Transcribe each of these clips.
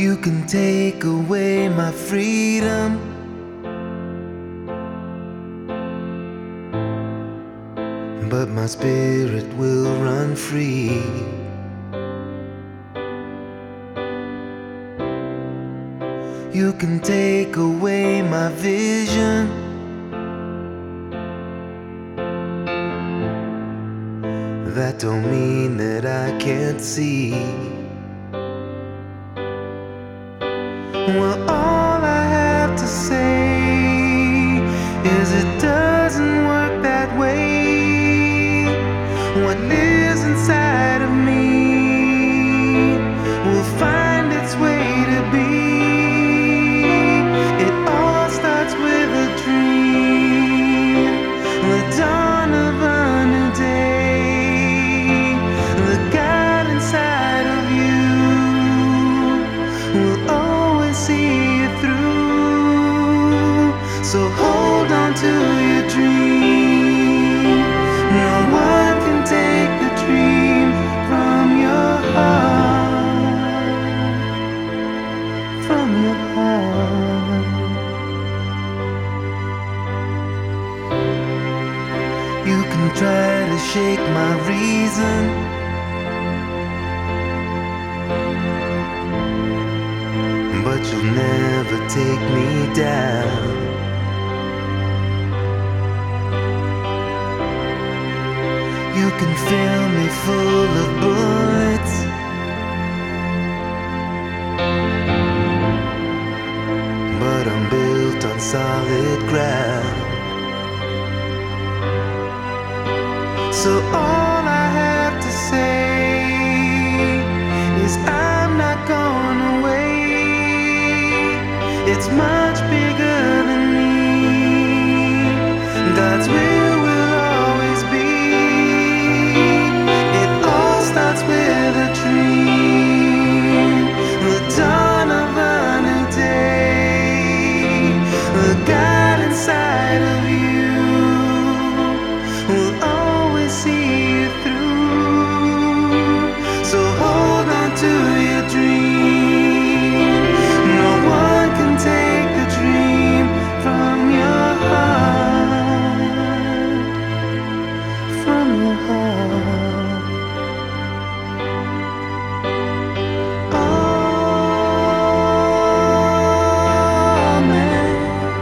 You can take away my freedom, but my spirit will run free. You can take away my vision, that don't mean that I can't see. Well, all I have to say is it doesn't work that way. What lives inside of me will find its way to be. It all starts with a dream, the dawn of a new day. The God inside of you will always see you through. So hold on to your dream. No one can take the dream from your heart, from your heart. You can try to shake my reason, but you'll never take me down. You can fill me full of bullets, but I'm built on solid ground. So all I have to say is I'm not going away. It's much bigger than me. God's will always be. It all starts with a dream, the dawn of a new day. The God inside of you will always see you through. So hold on to your dream. No one can take the dream from your heart, from your heart. Amen.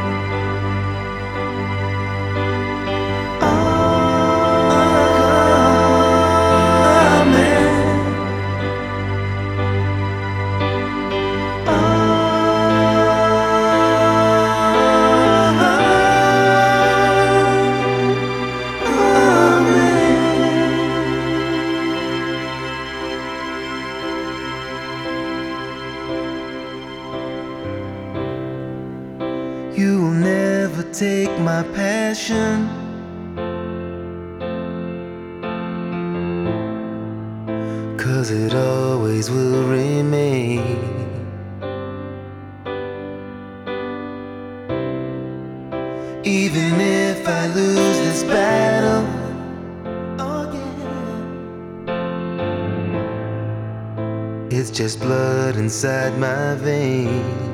You will never take my passion, cause it always will remain. Even if I lose this battle again, it's just blood inside my veins.